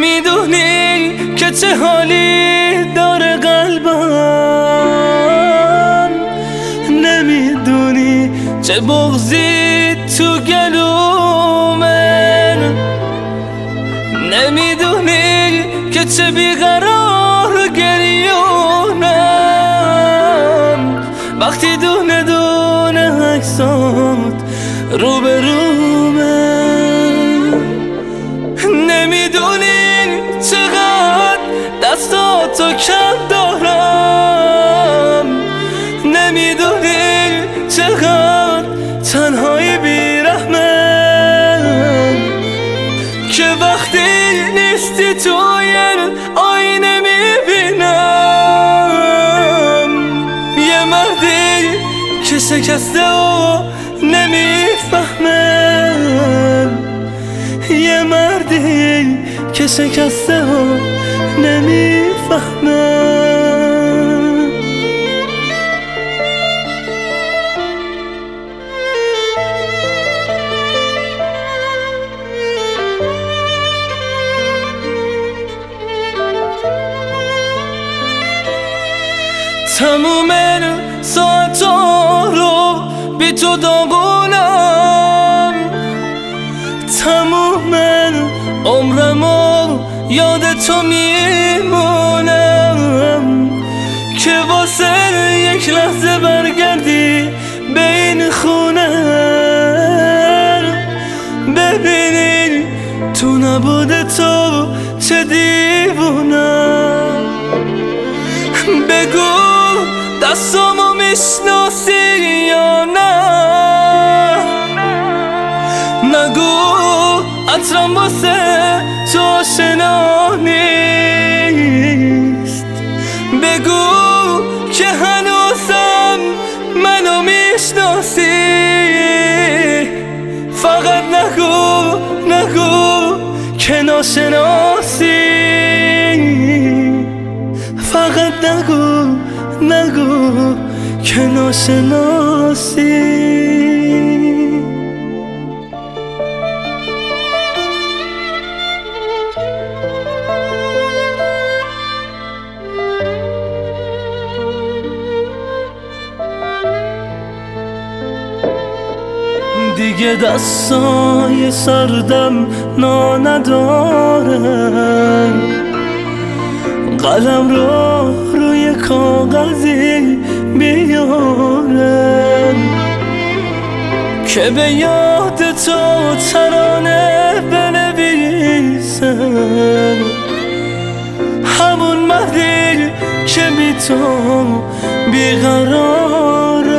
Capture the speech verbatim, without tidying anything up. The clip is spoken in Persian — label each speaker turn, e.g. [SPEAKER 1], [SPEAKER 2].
[SPEAKER 1] نمیدونی که چه حالی داره قلبم، نمیدونی چه بغضی تو گلومه، نمیدونی که چه بیقرار گریونم وقتی دونه دونه عکسات رو به رومه. نمیدونی چقدر دستاتو کم دارم، نمیدونی چقدر تنهایی بیرحمم که وقتی نیستی توی آینه میبینم یه مردی که شکسته و نمیفهمم، یه مردی که شکسته و نمیفهمم. تموم ساعتا رو بی تو داغونم، تموم عمرمو یاد تو میمونم که واسه یک لحظه برگردی به این خونه، ببینی تو نبود تو چه دیوونم. بگو دستامو میشناسی یا نه، نگو عطرم واسه تو آشنا نیست، بگو که هنوزم منو میشناسی، فقط نگو نگو که ناشناسی، فقط نگو نگو که ناشناسی. دیگه دستای سردم نا ندارم، قلم رو روی کاغذی بیارم که به یاد تو ترانه بنویسم، همون مردی که بی تو بیقرارم.